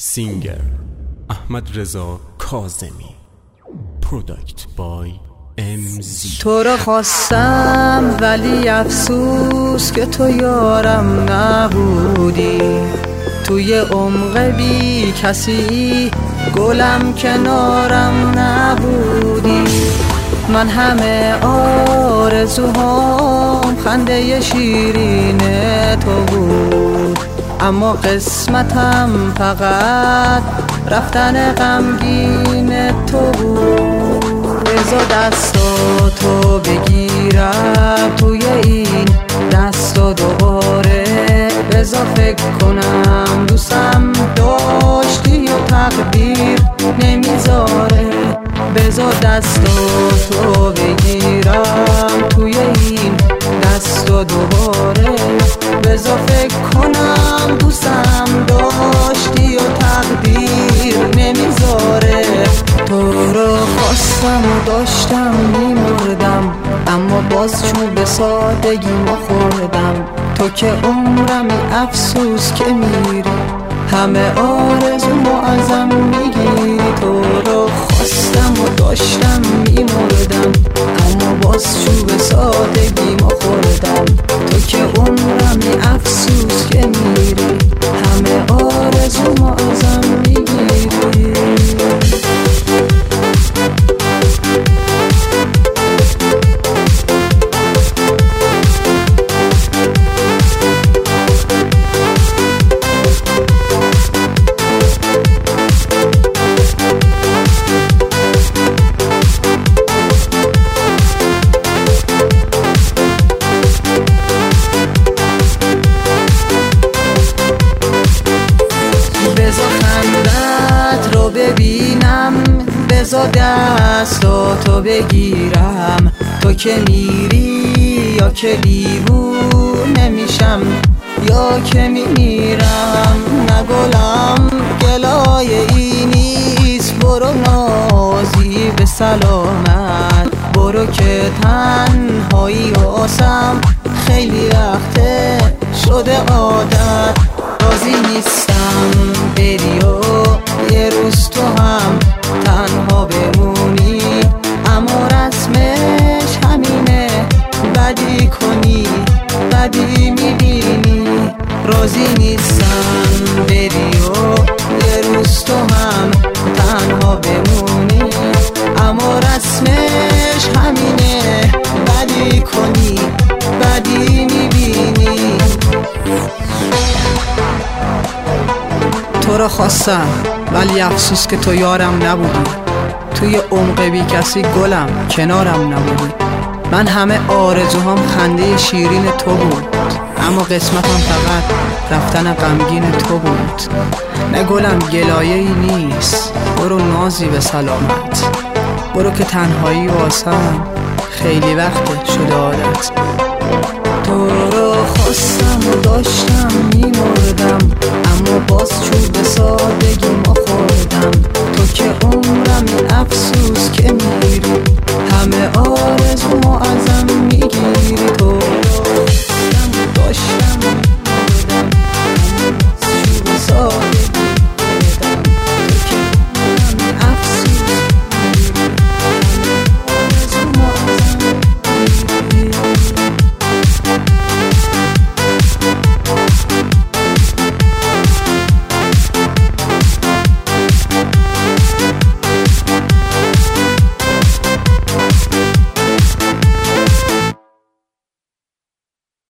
سینگر احمد رضا کاظمی. پروداکت بای MZ. تو رو خواستم ولی افسوس که تو یارم نبودی، توی عمق بی کسی گلم کنارم نبودی. من همه آرزوهام خنده شیرین تو بود، اما قسمتم فقط رفتن غمگین تو بود. بذار دستاتو بگیرم توی این دستا دوباره، بذار فکر کنم دوستم داشتی و تقدیر نمیذاره. بذار دستاتو بگیرم توی این دستا دوباره، بذار فکر کنم دوستم داشتی و تقدیر نمیذاره. تو رو خواستم و داشتم میمردم، اما باز چوب سادگی ما خوردم. تو که عمرمی افسوس که میری، همه آرزومو ازم میگیری. تو رو خواستم و داشتم میمردم، اما باز چوب سادگی ما خوردم. تو که عمرمی افسوس که میری، همه آرزومو ازم میگیری. بذار خندت رو ببینم، بذار دستاتو بگیرم. تو که میری یا که دیوونه میشم یا که میمیرم. نه گلم گلای ای نیست، برو نازی به سلامت. برو که تنهایی واسم خیلی وقته شده عادت. راضی نیستم بری و یه روز تو هم تنها بمونی، اما رسمش همینه بدی کنی بدی میبینی. راضی نیستم بری و یه روز تو هم تنها بمونی، اما رسمش همینه بدی کنی بدی میبینی. تو رو خواستم ولی افسوس که تو یارم نبودی، توی عمق بی کسی گلم کنارم نبودی. من همه آرزوهام خنده شیرین تو بود، اما قسمتم فقط رفتن غمگین تو بود. نه گلم گلایه ای نیست، برو نازی به سلامت. برو که تنهایی واسم خیلی وقت شده عادت. تو رو خواستم و داشتم میمردم، اما باز چوب سادگی ما خوردم. تو که عمرمی افسوس که میری،